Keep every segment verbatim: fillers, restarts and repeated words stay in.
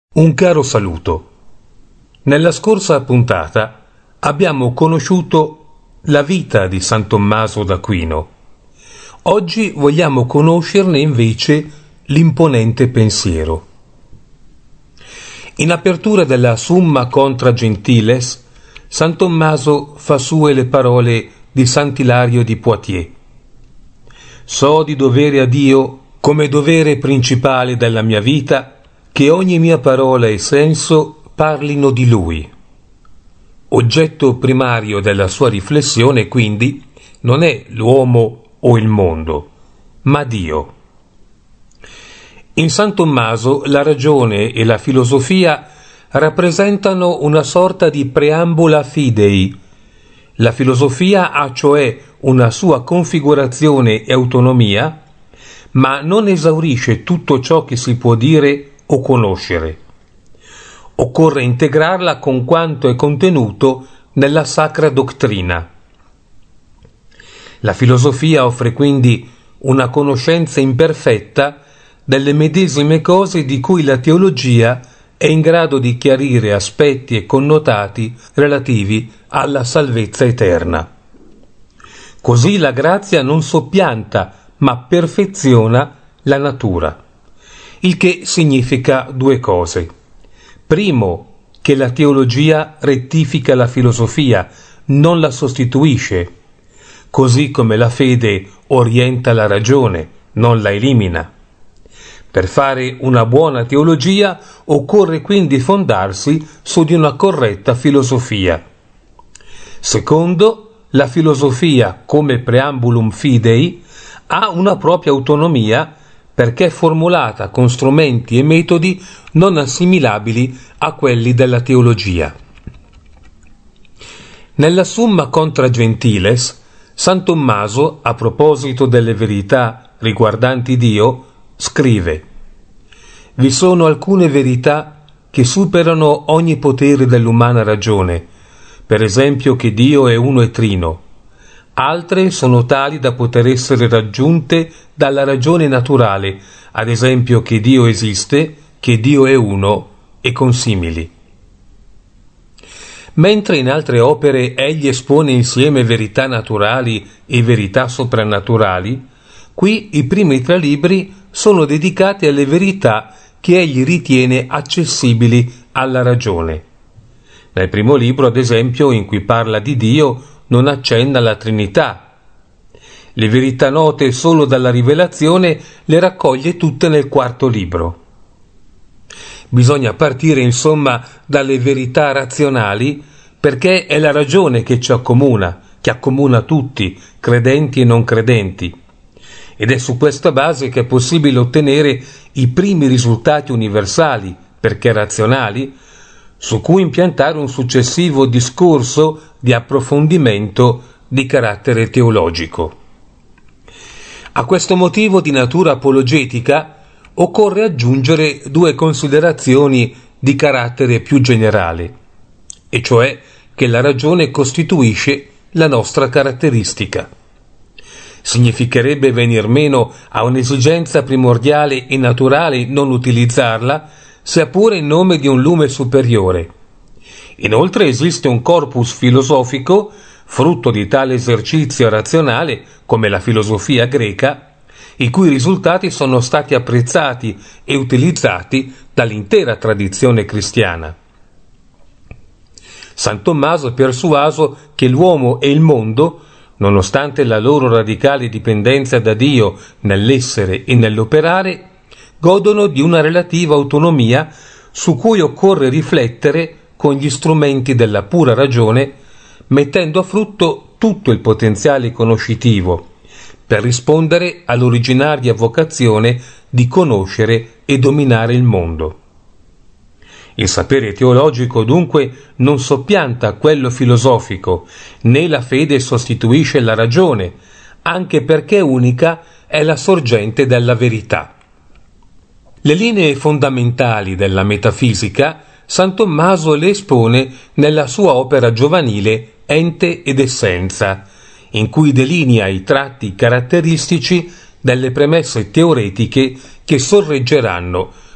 Un caro saluto. Nella scorsa puntata abbiamo conosciuto la vita di San Tommaso d'Aquino. Oggi vogliamo conoscerne invece l'imponente pensiero. In apertura della Summa contra Gentiles, San Tommaso fa sue le parole di Sant'Ilario di Poitiers. So di dovere a Dio come dovere principale della mia vita che ogni mia parola e senso parlino di Lui. Oggetto primario della sua riflessione, quindi, non è l'uomo o il mondo, ma Dio. In San Tommaso la ragione e la filosofia rappresentano una sorta di preambula fidei. La filosofia ha cioè una sua configurazione e autonomia, ma non esaurisce tutto ciò che si può dire o conoscere. Occorre integrarla con quanto è contenuto nella sacra dottrina. La filosofia offre quindi una conoscenza imperfetta delle medesime cose di cui la teologia è in grado di chiarire aspetti e connotati relativi alla salvezza eterna. Così la grazia non soppianta, ma perfeziona la natura. Il che significa due cose. Primo, che la teologia rettifica la filosofia, non la sostituisce, così come la fede orienta la ragione, non la elimina. Per fare una buona teologia occorre quindi fondarsi su di una corretta filosofia. Secondo, la filosofia, come preambulum fidei, ha una propria autonomia perché è formulata con strumenti e metodi non assimilabili a quelli della teologia. Nella Summa contra Gentiles, San Tommaso, a proposito delle verità riguardanti Dio, scrive: «Vi sono alcune verità che superano ogni potere dell'umana ragione, per esempio che Dio è uno e trino. Altre sono tali da poter essere raggiunte dalla ragione naturale, ad esempio che Dio esiste, che Dio è uno e consimili». Mentre in altre opere egli espone insieme verità naturali e verità soprannaturali, qui i primi tre libri sono dedicati alle verità che egli ritiene accessibili alla ragione. Nel primo libro, ad esempio, in cui parla di Dio, non accenna alla Trinità. Le verità note solo dalla rivelazione le raccoglie tutte nel quarto libro. Bisogna partire, insomma, dalle verità razionali, perché è la ragione che ci accomuna, che accomuna tutti, credenti e non credenti. Ed è su questa base che è possibile ottenere i primi risultati universali, perché razionali, su cui impiantare un successivo discorso di approfondimento di carattere teologico. A questo motivo di natura apologetica occorre aggiungere due considerazioni di carattere più generale, e cioè che la ragione costituisce la nostra caratteristica. Significherebbe venir meno a un'esigenza primordiale e naturale non utilizzarla, sia pure in nome di un lume superiore. Inoltre esiste un corpus filosofico, frutto di tale esercizio razionale, come la filosofia greca, i cui risultati sono stati apprezzati e utilizzati dall'intera tradizione cristiana. San Tommaso è persuaso che l'uomo e il mondo, nonostante la loro radicale dipendenza da Dio nell'essere e nell'operare, godono di una relativa autonomia su cui occorre riflettere con gli strumenti della pura ragione, mettendo a frutto tutto il potenziale conoscitivo per rispondere all'originaria vocazione di conoscere e dominare il mondo. Il sapere teologico dunque non soppianta quello filosofico, né la fede sostituisce la ragione, anche perché unica è la sorgente della verità. Le linee fondamentali della metafisica San Tommaso le espone nella sua opera giovanile Ente ed Essenza, in cui delinea i tratti caratteristici delle premesse teoretiche che sorreggeranno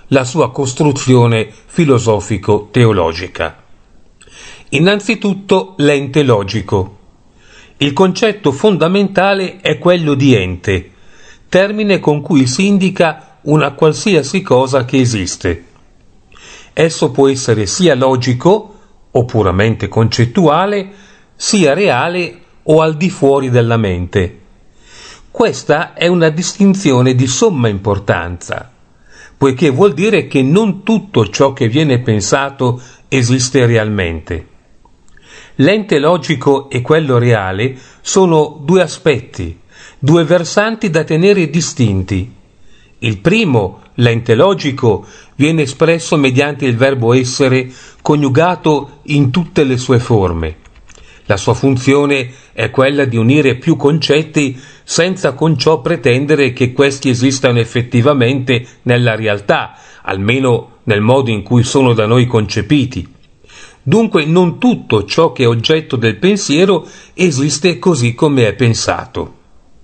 la sua costruzione filosofico-teologica. Innanzitutto l'ente logico. Il concetto fondamentale è quello di ente, termine con cui si indica una qualsiasi cosa che esiste. Esso può essere sia logico o puramente concettuale, sia reale o al di fuori della mente. Questa è una distinzione di somma importanza, poiché vuol dire che non tutto ciò che viene pensato esiste realmente. L'ente logico e quello reale sono due aspetti, due versanti da tenere distinti. Il primo, l'ente logico, viene espresso mediante il verbo essere coniugato in tutte le sue forme. La sua funzione è quella di unire più concetti senza con ciò pretendere che questi esistano effettivamente nella realtà, almeno nel modo in cui sono da noi concepiti. Dunque non tutto ciò che è oggetto del pensiero esiste così come è pensato.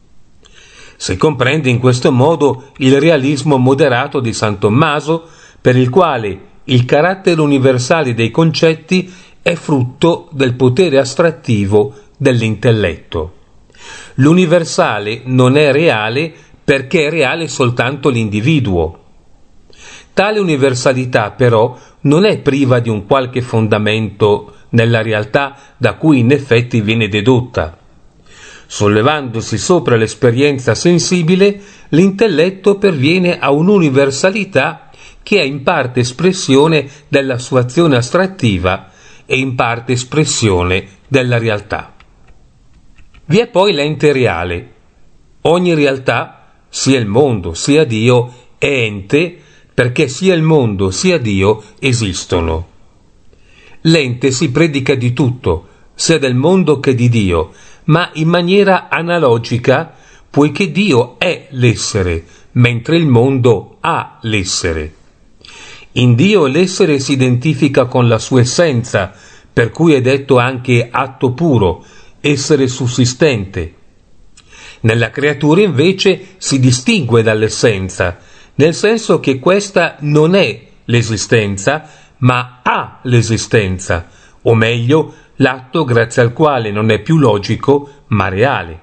Si comprende in questo modo il realismo moderato di San Tommaso, per il quale il carattere universale dei concetti è frutto del potere astrattivo dell'intelletto. L'universale non è reale perché è reale soltanto l'individuo. Tale universalità, però, non è priva di un qualche fondamento nella realtà da cui in effetti viene dedotta. Sollevandosi sopra l'esperienza sensibile, l'intelletto perviene a un'universalità che è in parte espressione della sua azione astrattiva e in parte espressione della realtà. Vi è poi l'ente reale. Ogni realtà, sia il mondo sia Dio, è ente perché sia il mondo sia Dio esistono. L'ente si predica di tutto, sia del mondo che di Dio, ma in maniera analogica, poiché Dio è l'essere, mentre il mondo ha l'essere. In Dio l'essere si identifica con la sua essenza, per cui è detto anche atto puro, essere sussistente. Nella creatura invece si distingue dall'essenza, nel senso che questa non è l'esistenza, ma ha l'esistenza, o meglio, l'atto grazie al quale non è più logico, ma reale.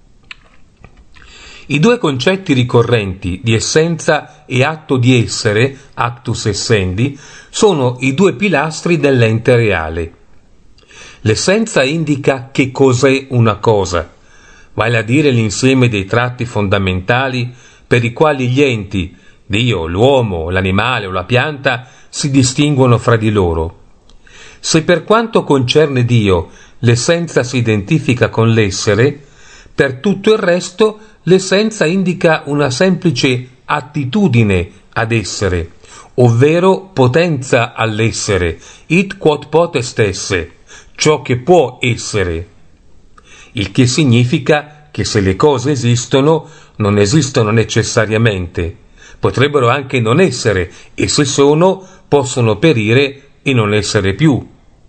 I due concetti ricorrenti di essenza e atto di essere, actus essendi, sono i due pilastri dell'ente reale. L'essenza indica che cos'è una cosa, vale a dire l'insieme dei tratti fondamentali per i quali gli enti, Dio, l'uomo, l'animale o la pianta, si distinguono fra di loro. Se per quanto concerne Dio l'essenza si identifica con l'essere, per tutto il resto l'essenza indica una semplice attitudine ad essere, ovvero potenza all'essere, it quod potest esse, ciò che può essere. Il che significa che se le cose esistono, non esistono necessariamente, potrebbero anche non essere, e se sono, possono perire e non essere più.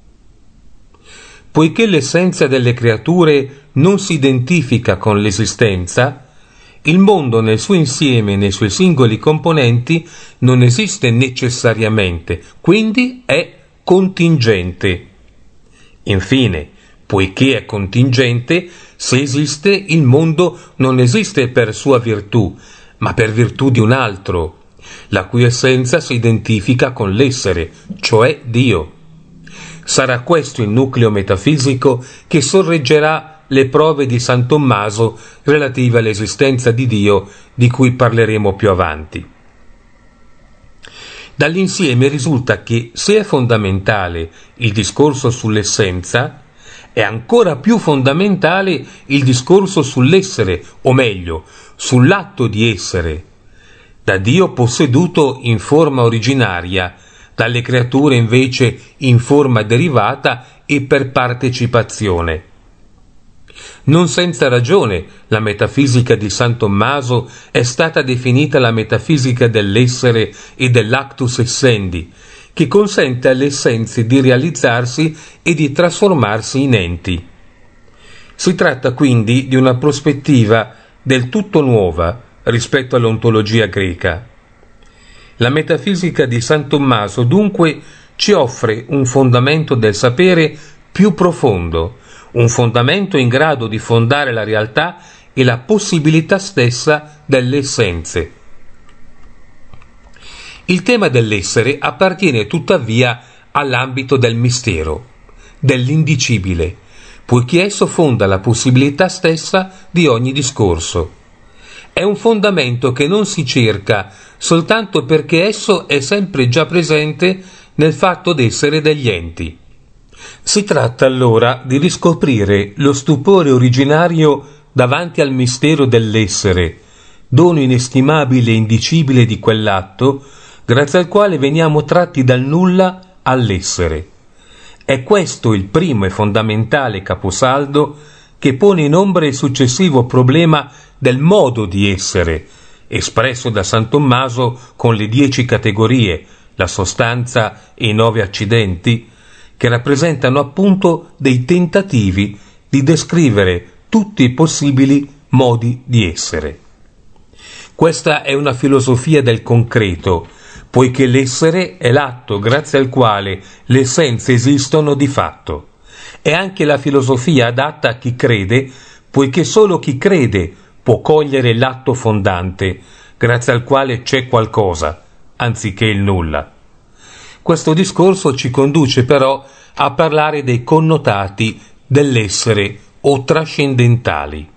Poiché l'essenza delle creature non si identifica con l'esistenza, il mondo nel suo insieme e nei suoi singoli componenti non esiste necessariamente, quindi è contingente. Infine, poiché è contingente, se esiste, il mondo non esiste per sua virtù, ma per virtù di un altro, la cui essenza si identifica con l'essere, cioè Dio. Sarà questo il nucleo metafisico che sorreggerà le prove di San Tommaso relative all'esistenza di Dio, di cui parleremo più avanti. Dall'insieme risulta che se è fondamentale il discorso sull'essenza, è ancora più fondamentale il discorso sull'essere, o meglio, sull'atto di essere, da Dio posseduto in forma originaria, dalle creature invece in forma derivata e per partecipazione. Non senza ragione la metafisica di San Tommaso è stata definita la metafisica dell'essere e dell'actus essendi, che consente alle essenze di realizzarsi e di trasformarsi in enti. Si tratta quindi di una prospettiva del tutto nuova rispetto all'ontologia greca. La metafisica di San Tommaso dunque ci offre un fondamento del sapere più profondo, un fondamento in grado di fondare la realtà e la possibilità stessa delle essenze. Il tema dell'essere appartiene tuttavia all'ambito del mistero, dell'indicibile, poiché esso fonda la possibilità stessa di ogni discorso. È un fondamento che non si cerca soltanto perché esso è sempre già presente nel fatto d'essere degli enti. Si tratta allora di riscoprire lo stupore originario davanti al mistero dell'essere, dono inestimabile e indicibile di quell'atto, grazie al quale veniamo tratti dal nulla all'essere. È questo il primo e fondamentale caposaldo che pone in ombra il successivo problema del modo di essere, espresso da San Tommaso con le dieci categorie, la sostanza e i nove accidenti, che rappresentano appunto dei tentativi di descrivere tutti i possibili modi di essere. Questa è una filosofia del concreto, poiché l'essere è l'atto grazie al quale le essenze esistono di fatto. È anche la filosofia adatta a chi crede, poiché solo chi crede può cogliere l'atto fondante, grazie al quale c'è qualcosa, anziché il nulla. Questo discorso ci conduce però a parlare dei connotati dell'essere o trascendentali.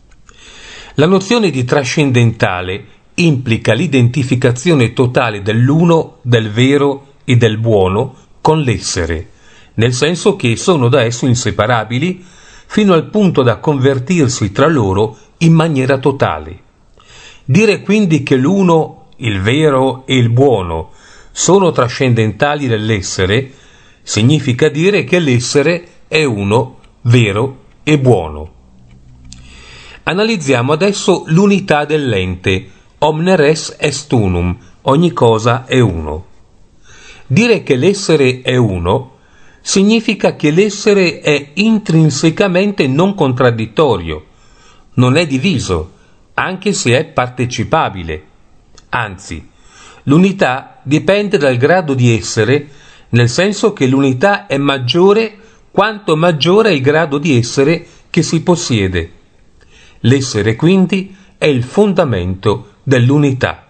La nozione di trascendentale implica l'identificazione totale dell'uno, del vero e del buono con l'essere, nel senso che sono da esso inseparabili fino al punto da convertirsi tra loro in maniera totale. Dire quindi che l'uno, il vero e il buono sono trascendentali dell'essere significa dire che l'essere è uno, vero e buono. Analizziamo adesso l'unità dell'ente, omne res est unum, ogni cosa è uno. Dire che l'essere è uno significa che l'essere è intrinsecamente non contraddittorio, non è diviso, anche se è partecipabile. Anzi, l'unità dipende dal grado di essere, nel senso che l'unità è maggiore quanto maggiore è il grado di essere che si possiede. L'essere quindi è il fondamento dell'unità.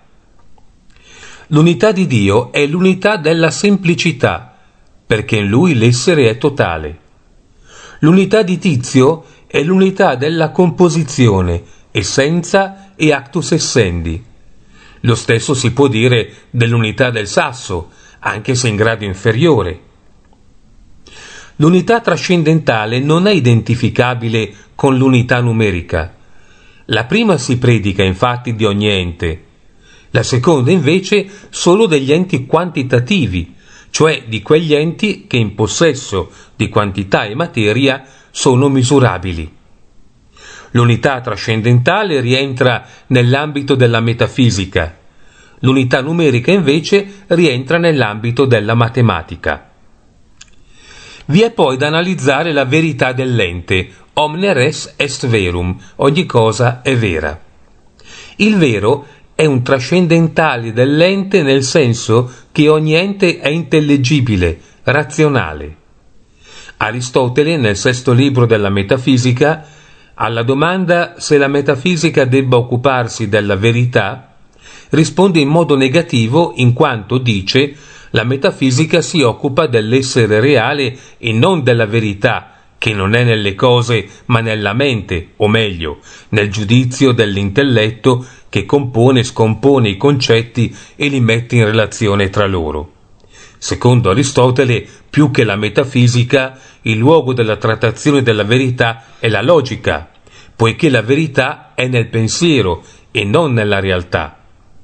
L'unità di Dio è l'unità della semplicità, perché in Lui l'essere è totale. L'unità di Tizio è l'unità della composizione, essenza e actus essendi. Lo stesso si può dire dell'unità del sasso, anche se in grado inferiore. L'unità trascendentale non è identificabile con l'unità numerica. La prima si predica infatti di ogni ente, la seconda invece solo degli enti quantitativi, cioè di quegli enti che in possesso di quantità e materia sono misurabili. L'unità trascendentale rientra nell'ambito della metafisica, l'unità numerica invece rientra nell'ambito della matematica. Vi è poi da analizzare la verità dell'ente, omne res est verum, ogni cosa è vera. Il vero è un trascendentale dell'ente nel senso che ogni ente è intellegibile, razionale. Aristotele, nel sesto libro della Metafisica, alla domanda se la metafisica debba occuparsi della verità, risponde in modo negativo in quanto dice la metafisica si occupa dell'essere reale e non della verità, che non è nelle cose ma nella mente, o meglio, nel giudizio dell'intelletto che compone e scompone i concetti e li mette in relazione tra loro. Secondo Aristotele, più che la metafisica, il luogo della trattazione della verità è la logica, poiché la verità è nel pensiero e non nella realtà.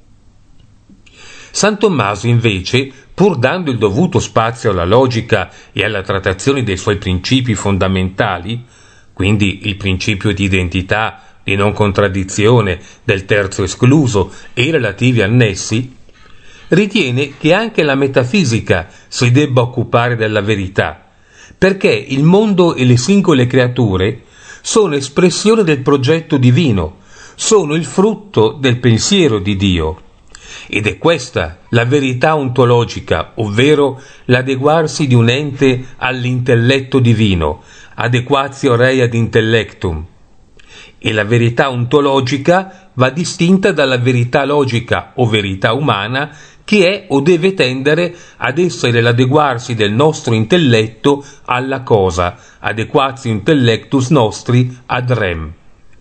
San Tommaso, invece, pur dando il dovuto spazio alla logica e alla trattazione dei suoi principi fondamentali, quindi il principio di identità, di non contraddizione, del terzo escluso e i relativi annessi, ritiene che anche la metafisica si debba occupare della verità, perché il mondo e le singole creature sono espressione del progetto divino, sono il frutto del pensiero di Dio. Ed è questa la verità ontologica, ovvero l'adeguarsi di un ente all'intelletto divino, adequatio rei ad intellectum. E la verità ontologica va distinta dalla verità logica o verità umana, che è o deve tendere ad essere l'adeguarsi del nostro intelletto alla cosa, adequatio intellectus nostri ad rem.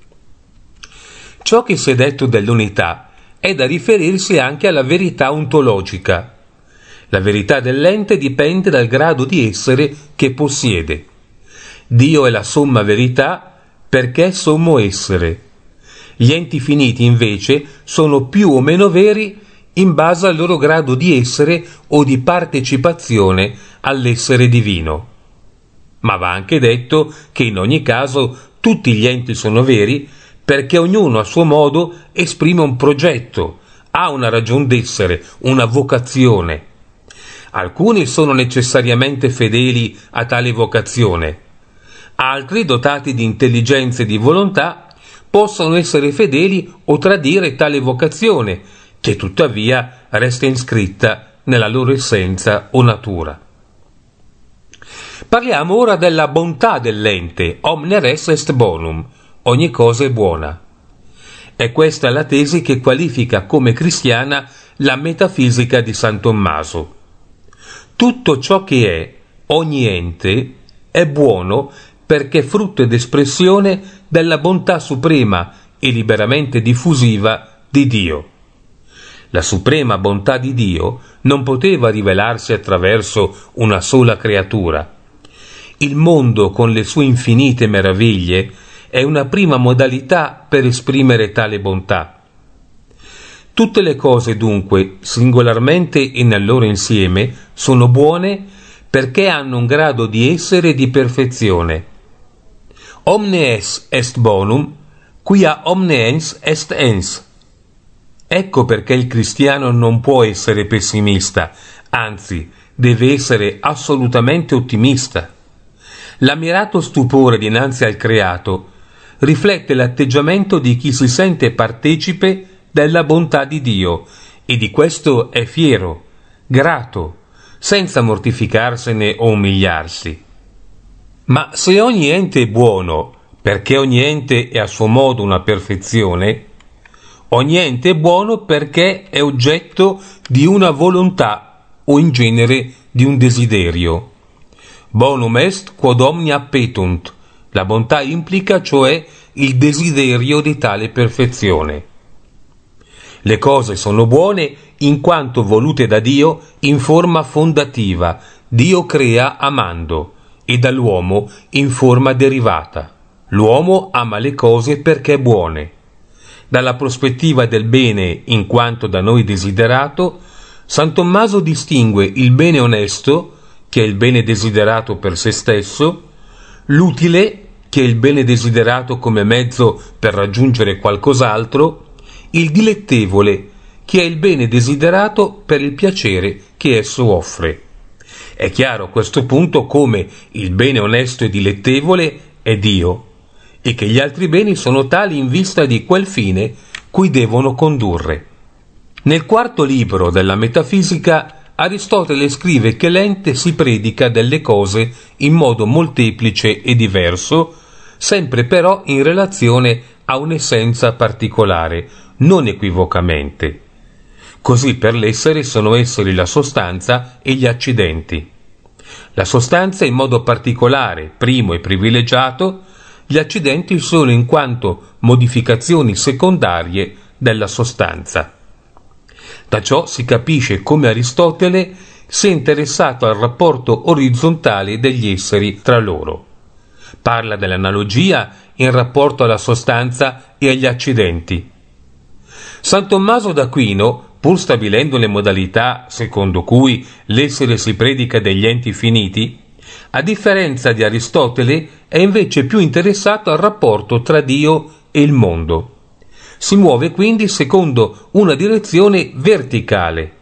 Ciò che si è detto dell'unità è da riferirsi anche alla verità ontologica. La verità dell'ente dipende dal grado di essere che possiede. Dio è la somma verità perché è sommo essere. Gli enti finiti invece sono più o meno veri in base al loro grado di essere o di partecipazione all'essere divino. Ma va anche detto che in ogni caso tutti gli enti sono veri perché ognuno a suo modo esprime un progetto, ha una ragion d'essere, una vocazione. Alcuni sono necessariamente fedeli a tale vocazione, altri, dotati di intelligenza e di volontà, possono essere fedeli o tradire tale vocazione, che tuttavia resta iscritta nella loro essenza o natura. Parliamo ora della bontà dell'ente, omne res est bonum, ogni cosa è buona. È questa la tesi che qualifica come cristiana la metafisica di San Tommaso. Tutto ciò che è, ogni ente, è buono perché frutto ed espressione della bontà suprema e liberamente diffusiva di Dio. La suprema bontà di Dio non poteva rivelarsi attraverso una sola creatura. Il mondo, con le sue infinite meraviglie, è una prima modalità per esprimere tale bontà. Tutte le cose, dunque, singolarmente e nel loro insieme, sono buone perché hanno un grado di essere e di perfezione. Omne es est bonum, quia omne ens est ens. Ecco perché il cristiano non può essere pessimista, anzi, deve essere assolutamente ottimista. L'ammirato stupore dinanzi al creato riflette l'atteggiamento di chi si sente partecipe della bontà di Dio e di questo è fiero, grato, senza mortificarsene o umiliarsi. Ma se ogni ente è buono, perché ogni ente è a suo modo una perfezione, ogni ente è buono perché è oggetto di una volontà o in genere di un desiderio. Bonum est quod omnia petunt. La bontà implica cioè il desiderio di tale perfezione. Le cose sono buone in quanto volute da Dio in forma fondativa. Dio crea amando, e dall'uomo in forma derivata. L'uomo ama le cose perché buone. Dalla prospettiva del bene in quanto da noi desiderato, San Tommaso distingue il bene onesto, che è il bene desiderato per se stesso, l'utile, che è il bene desiderato come mezzo per raggiungere qualcos'altro, il dilettevole, che è il bene desiderato per il piacere che esso offre. È chiaro a questo punto come il bene onesto e dilettevole è Dio, e che gli altri beni sono tali in vista di quel fine cui devono condurre. Nel quarto libro della Metafisica Aristotele scrive che l'ente si predica delle cose in modo molteplice e diverso, sempre però in relazione a un'essenza particolare, non equivocamente. Così per l'essere sono esseri la sostanza e gli accidenti. La sostanza in modo particolare, primo e privilegiato, gli accidenti sono in quanto modificazioni secondarie della sostanza. Da ciò si capisce come Aristotele sia interessato al rapporto orizzontale degli esseri tra loro. Parla dell'analogia in rapporto alla sostanza e agli accidenti. San Tommaso d'Aquino, pur stabilendo le modalità secondo cui l'essere si predica degli enti finiti, a differenza di Aristotele è invece più interessato al rapporto tra Dio e il mondo. Si muove quindi secondo una direzione verticale.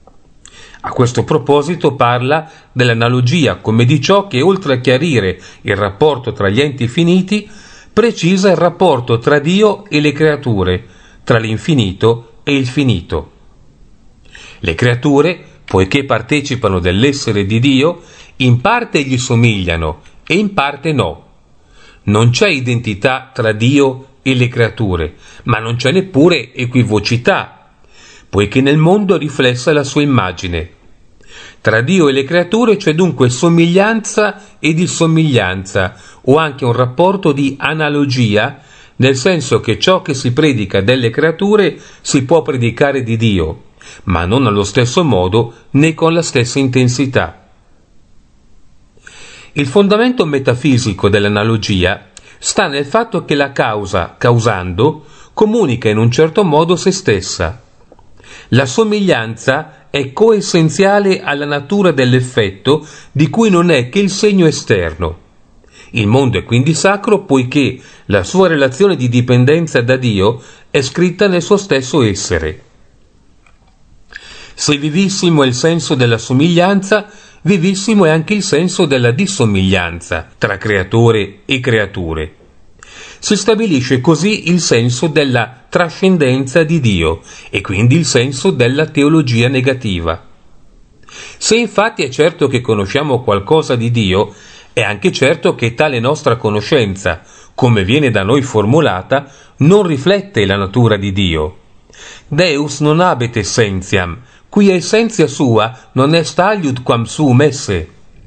A questo proposito parla dell'analogia come di ciò che, oltre a chiarire il rapporto tra gli enti finiti, precisa il rapporto tra Dio e le creature, tra l'infinito e il finito. Le creature, poiché partecipano dell'essere di Dio, in parte gli somigliano e in parte no. Non c'è identità tra Dio e le creature, ma non c'è neppure equivocità, poiché nel mondo è riflessa la sua immagine. Tra Dio e le creature c'è dunque somiglianza e dissomiglianza, o anche un rapporto di analogia, nel senso che ciò che si predica delle creature si può predicare di Dio, ma non allo stesso modo né con la stessa intensità. Il fondamento metafisico dell'analogia sta nel fatto che la causa, causando, comunica in un certo modo se stessa. La somiglianza è coessenziale alla natura dell'effetto di cui non è che il segno esterno. Il mondo è quindi sacro poiché la sua relazione di dipendenza da Dio è scritta nel suo stesso essere. Se vivissimo è il senso della somiglianza, vivissimo è anche il senso della dissomiglianza tra creatore e creature. Si stabilisce così il senso della trascendenza di Dio e quindi il senso della teologia negativa. Se infatti è certo che conosciamo qualcosa di Dio, è anche certo che tale nostra conoscenza, come viene da noi formulata, non riflette la natura di Dio. Deus non habet essentiam, cui essentia sua non est aliud quam suum esse.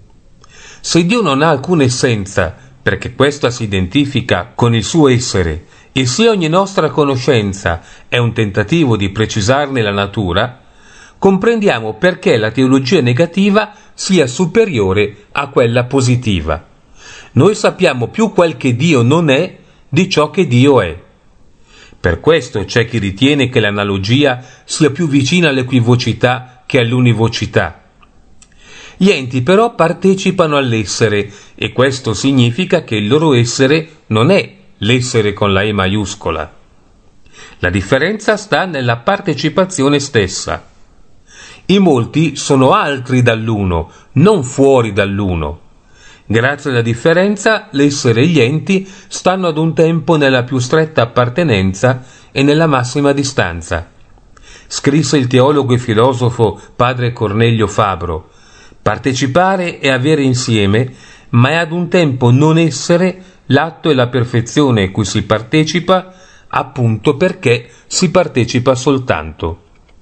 Se Dio non ha alcuna essenza, perché questa si identifica con il suo essere, e se ogni nostra conoscenza è un tentativo di precisarne la natura, comprendiamo perché la teologia negativa sia superiore a quella positiva. Noi sappiamo più quel che Dio non è di ciò che Dio è. Per questo c'è chi ritiene che l'analogia sia più vicina all'equivocità che all'univocità. Gli enti però partecipano all'essere e questo significa che il loro essere non è l'essere con la E maiuscola. La differenza sta nella partecipazione stessa. I molti sono altri dall'uno, non fuori dall'uno. Grazie alla differenza, l'essere e gli enti stanno ad un tempo nella più stretta appartenenza e nella massima distanza. Scrisse il teologo e filosofo padre Cornelio Fabro: partecipare è avere insieme, ma è ad un tempo non essere l'atto e la perfezione cui si partecipa, appunto perché si partecipa soltanto.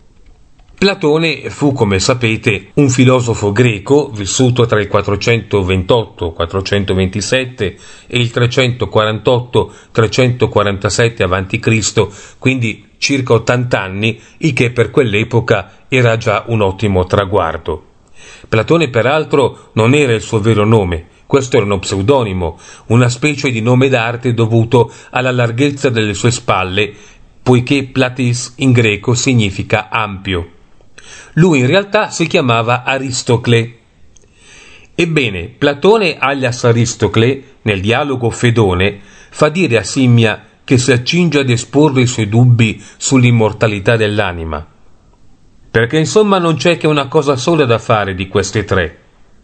Platone fu, come sapete, un filosofo greco vissuto tra il quattrocentoventotto quattrocentoventisette e il trecentoquarantotto trecentoquarantasette avanti Cristo, quindi circa ottanta anni, il che per quell'epoca era già un ottimo traguardo. Platone peraltro non era il suo vero nome, questo era uno pseudonimo, una specie di nome d'arte dovuto alla larghezza delle sue spalle, poiché platis in greco significa ampio. Lui in realtà si chiamava Aristocle. Ebbene, Platone alias Aristocle, nel dialogo Fedone, fa dire a Simmia che si accinge ad esporre i suoi dubbi sull'immortalità dell'anima. Perché insomma non c'è che una cosa sola da fare di queste tre.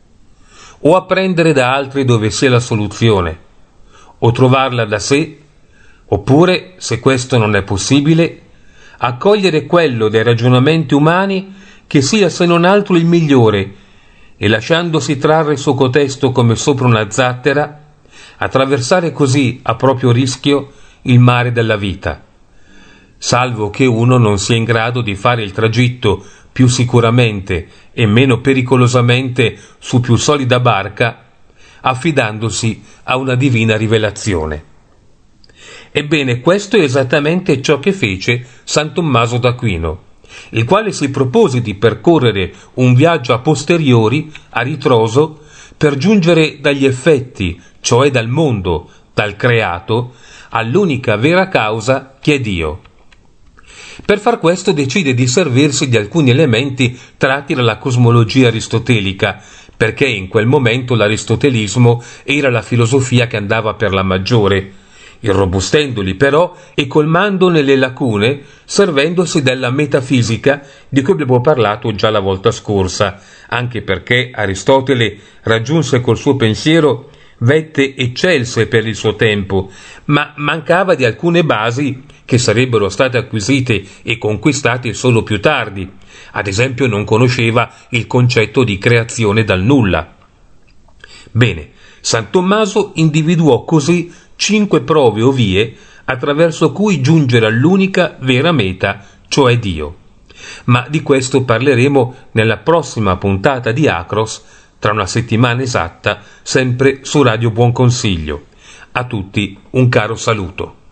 O apprendere da altri dove sia la soluzione, o trovarla da sé, oppure, se questo non è possibile, accogliere quello dei ragionamenti umani che sia se non altro il migliore e lasciandosi trarre su cotesto come sopra una zattera, attraversare così a proprio rischio il mare della vita, salvo che uno non sia in grado di fare il tragitto più sicuramente e meno pericolosamente su più solida barca, affidandosi a una divina rivelazione. Ebbene, questo è esattamente ciò che fece San Tommaso d'Aquino, il quale si propose di percorrere un viaggio a posteriori, a ritroso, per giungere dagli effetti, cioè dal mondo, dal creato, all'unica vera causa che è Dio. Per far questo decide di servirsi di alcuni elementi tratti dalla cosmologia aristotelica, perché in quel momento l'aristotelismo era la filosofia che andava per la maggiore, irrobustendoli però e colmandone le lacune, servendosi della metafisica di cui abbiamo parlato già la volta scorsa, anche perché Aristotele raggiunse col suo pensiero vette eccelse per il suo tempo, ma mancava di alcune basi che sarebbero state acquisite e conquistate solo più tardi. Ad esempio, non conosceva il concetto di creazione dal nulla. Bene, San Tommaso individuò così cinque prove o vie attraverso cui giungere all'unica vera meta, cioè Dio. Ma di questo parleremo nella prossima puntata di Acros, tra una settimana esatta, sempre su Radio Buon Consiglio. A tutti un caro saluto.